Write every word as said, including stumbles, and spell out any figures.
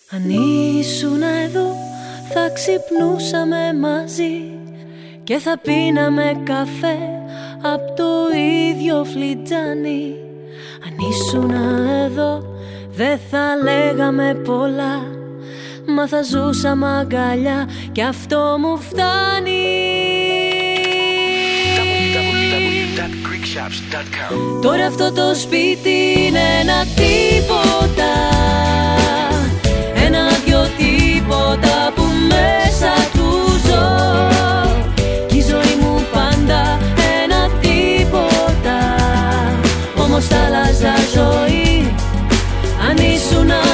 Αν ήσουν εδώ θα ξυπνούσαμε μαζί και θα πίναμε καφέ απ' το ίδιο φλιτζάνι. Αν ήσουν εδώ δεν θα λέγαμε πολλά, μα θα ζούσαμε αγκαλιά και αυτό μου φτάνει. Τώρα αυτό το σπίτι είναι ένα τίποτα, ένα-δυο τίποτα που μέσα του ζω. Κι η ζωή μου πάντα ένα τίποτα, όμως θα άλλαζα ζωή αν ήσουν